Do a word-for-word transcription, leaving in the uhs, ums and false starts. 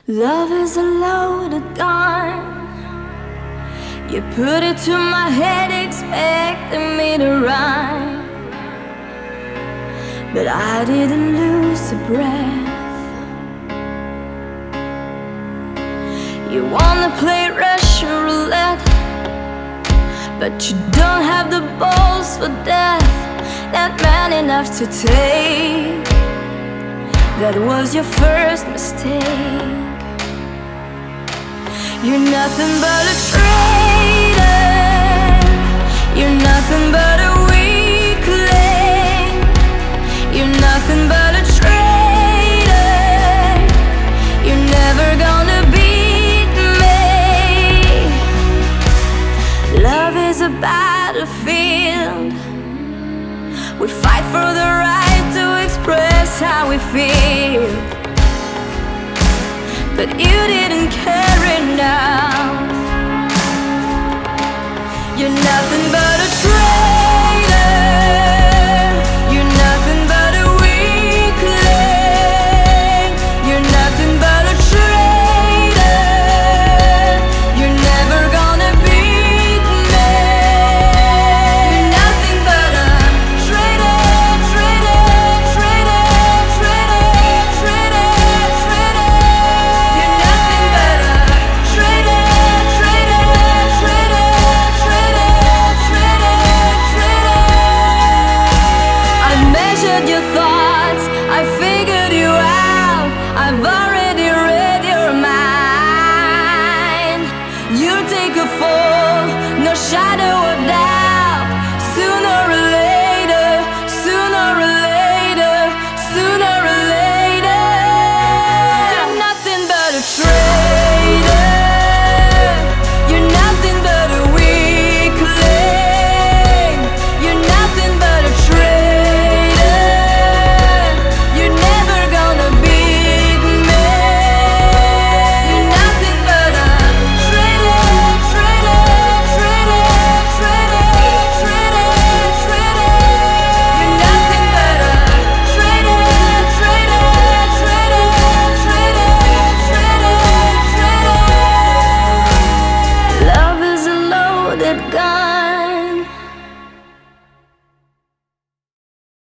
Love is a loaded gun. You put it to my head expecting me to run, but I didn't lose a breath. You wanna play Russian roulette, but you don't have the balls for death. Not man enough to take. That was your first mistake. You're nothing but a traitor. You're nothing but a weakling. You're nothing but a traitor. You're never gonna beat me. Love is a battlefield. We fight for the right to express how we feel, but you didn't care enough. You're nothing but a